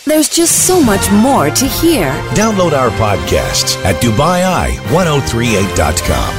There's just so much more to hear. Download our podcasts at DubaiI1038.com.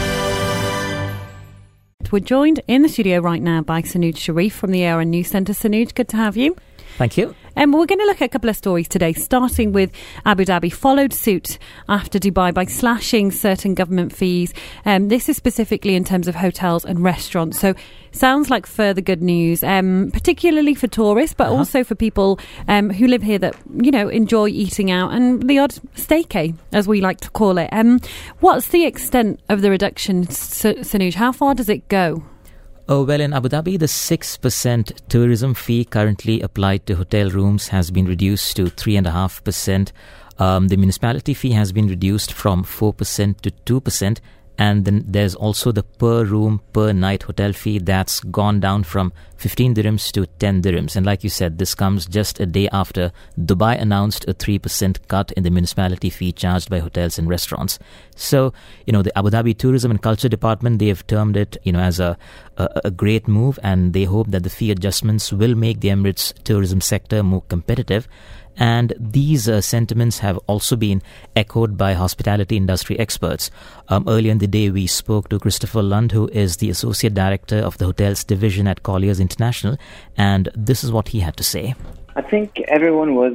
We're joined in the studio right now by Sanuj Sharif from the ARN News Centre. Sanuj, good to have you. Thank you. We're going to look at a couple of stories today, starting with Abu Dhabi followed suit after Dubai by slashing certain government fees. This is specifically in terms of hotels and restaurants. So sounds like further good news, particularly for tourists, but also for people who live here that, enjoy eating out and the odd staycay, as we like to call it. What's the extent of the reduction, Sanuj? How far does it go? Oh, well, in Abu Dhabi, the 6% tourism fee currently applied to hotel rooms has been reduced to 3.5%. The municipality fee has been reduced from 4% to 2%. And then there's also the per room, per night hotel fee that's gone down from 15 dirhams to 10 dirhams. And like you said, this comes just a day after Dubai announced a 3% cut in the municipality fee charged by hotels and restaurants. So, the Abu Dhabi Tourism and Culture Department, they have termed it, as a great move, and they hope that the fee adjustments will make the Emirates tourism sector more competitive. And these sentiments have also been echoed by hospitality industry experts. Earlier in the day, we spoke to Christopher Lund, who is the Associate Director of the Hotels Division at Colliers International, and this is what he had to say. I think everyone was,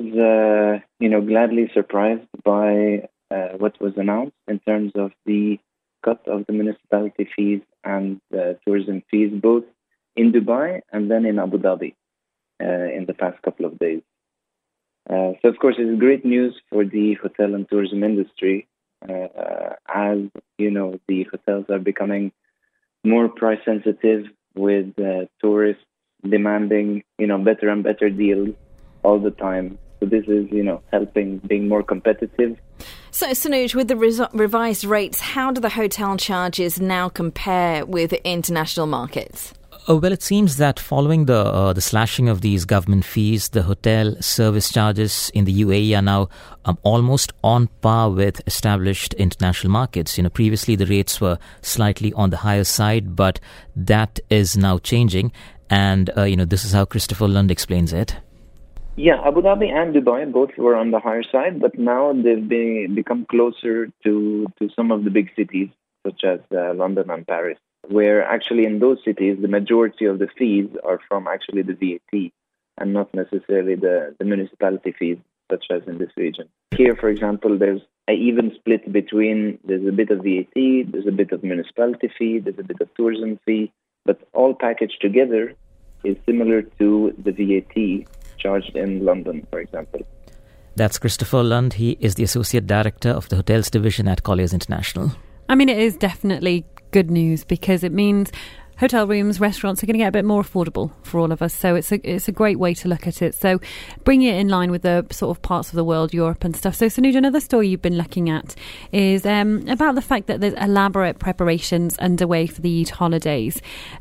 gladly surprised by what was announced in terms of the cut of the municipality fees and tourism fees, both in Dubai and then in Abu Dhabi in the past couple of days. So, of course, it's great news for the hotel and tourism industry, as, the hotels are becoming more price sensitive with tourists demanding, better and better deals all the time. So this is, helping being more competitive. So, Sanuj, with the revised rates, how do the hotel charges now compare with international markets? Well, it seems that following the slashing of these government fees, the hotel service charges in the UAE are now almost on par with established international markets. Previously the rates were slightly on the higher side, but that is now changing. And, this is how Christopher Lund explains it. Yeah, Abu Dhabi and Dubai both were on the higher side, but now they've become closer to some of the big cities, such as London and Paris, where actually in those cities, the majority of the fees are from actually the VAT and not necessarily the municipality fees, such as in this region. Here, for example, there's an even split between, there's a bit of VAT, there's a bit of municipality fee, there's a bit of tourism fee, but all packaged together is similar to the VAT charged in London, for example. That's Christopher Lund. He is the Associate Director of the Hotels Division at Colliers International. It is definitely good news because it means hotel rooms, restaurants are going to get a bit more affordable for all of us. So it's a great way to look at it. So bring it in line with the sort of parts of the world, Europe and stuff. So Sanuj, another story you've been looking at is about the fact that there's elaborate preparations underway for the Eid holidays.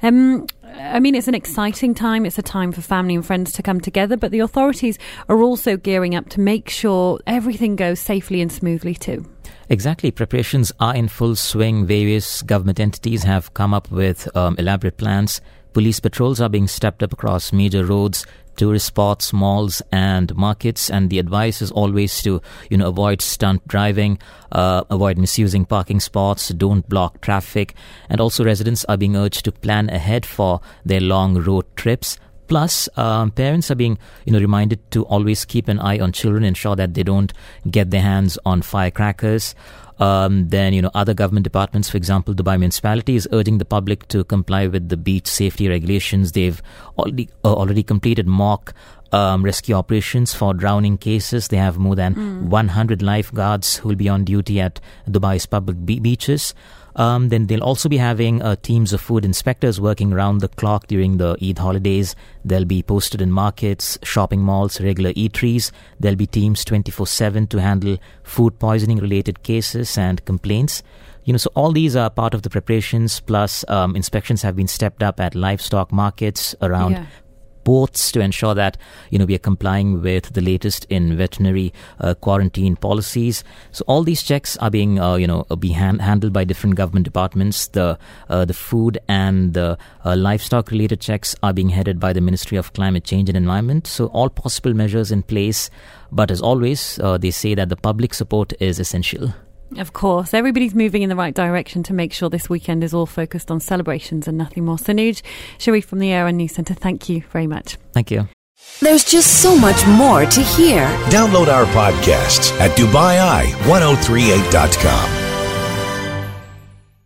It's an exciting time. It's a time for family and friends to come together, but the authorities are also gearing up to make sure everything goes safely and smoothly too. Exactly. Preparations are in full swing. Various government entities have come up with elaborate plans. Police patrols are being stepped up across major roads, tourist spots, malls and markets. And the advice is always to, avoid stunt driving, avoid misusing parking spots, don't block traffic. And also residents are being urged to plan ahead for their long road trips. Plus, parents are being, reminded to always keep an eye on children, ensure that they don't get their hands on firecrackers. Then, other government departments, for example, Dubai Municipality is urging the public to comply with the beach safety regulations. They've already completed mock rescue operations for drowning cases. They have more than 100 lifeguards who will be on duty at Dubai's public beaches. Then they'll also be having teams of food inspectors working around the clock during the Eid holidays. They'll be posted in markets, shopping malls, regular eateries. There'll be teams 24/7 to handle food poisoning related cases and complaints. So all these are part of the preparations. Plus, inspections have been stepped up at livestock markets around reports to ensure that, we are complying with the latest in veterinary quarantine policies. So all these checks are being, handled by different government departments. The food and the livestock-related checks are being headed by the Ministry of Climate Change and Environment. So all possible measures in place. But as always, they say that the public support is essential. Of course, everybody's moving in the right direction to make sure this weekend is all focused on celebrations and nothing more. Sanuj Sharif from the ARN News Centre, thank you very much. Thank you. There's just so much more to hear. Download our podcasts at DubaiEye1038.com.